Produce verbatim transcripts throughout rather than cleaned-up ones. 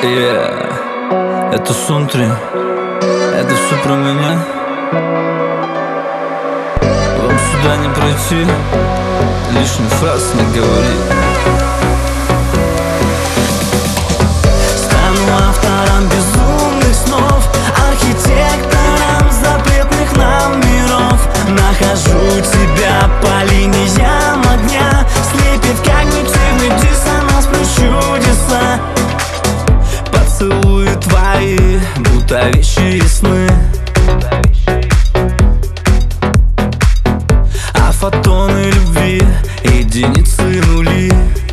Yeah. Это Сунтри, это все про меня. Вам сюда не пройти, лишних фраз не говори. Стану автором безумных снов, архитектором запретных нам миров. Нахожу тебя по линиям огня, слепит когнитивный диссонанс плюс чудеса. Поцелуи твои, будто вещи и сны, а фотоны любви — единицы нули.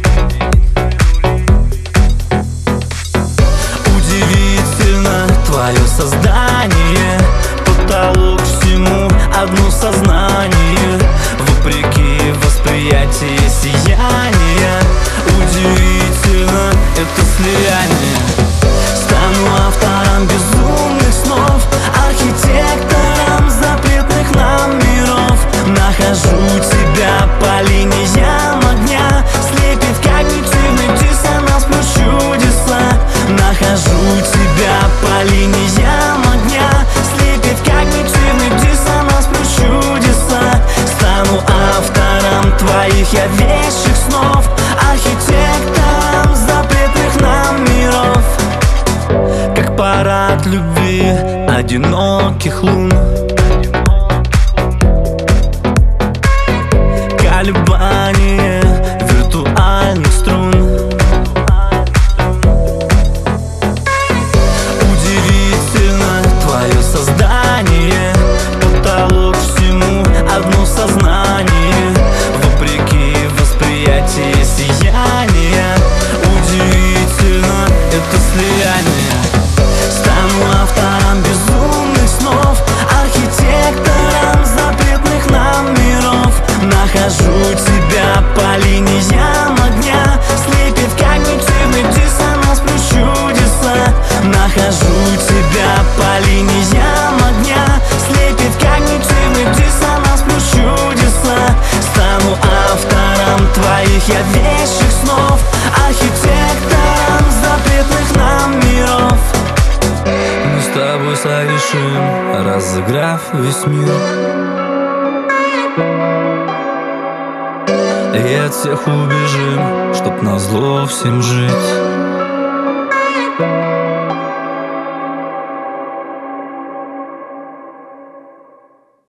Удивительно твое создание, потолок всему одно сознание. Вопреки восприятию сияния, удивительно это слияние. Стану автором безумных снов, архитектором запретных нам миров. Нахожу тебя по линиям огня, слепит когнитивный диссонанс плюс чудеса. Нахожу тебя по линиям огня, слепит когнитивный диссонанс плюс чудеса. Стану автором твоих я вещих снов, архитектором запретных нам миров. Как парад любви одиноких лун, колебание виртуальных струн. Удивительно твое создание, потолок всему одно сознание. Вопреки восприятию сияния, удивительно это слияние. Стану автором безумных снов, архитектором запретных нам миров. Нахожу тебя по линиям огня, слепит когнитивный диссонанс плюс чудеса. Нахожу тебя по линиям огня, слепит когнитивный диссонанс плюс чудеса. Стану автором твоих я вещих снов, архитектором запретных нам миров. Мы с тобой совершим, разыграв весь мир, и от всех убежим, чтоб назло всем жить.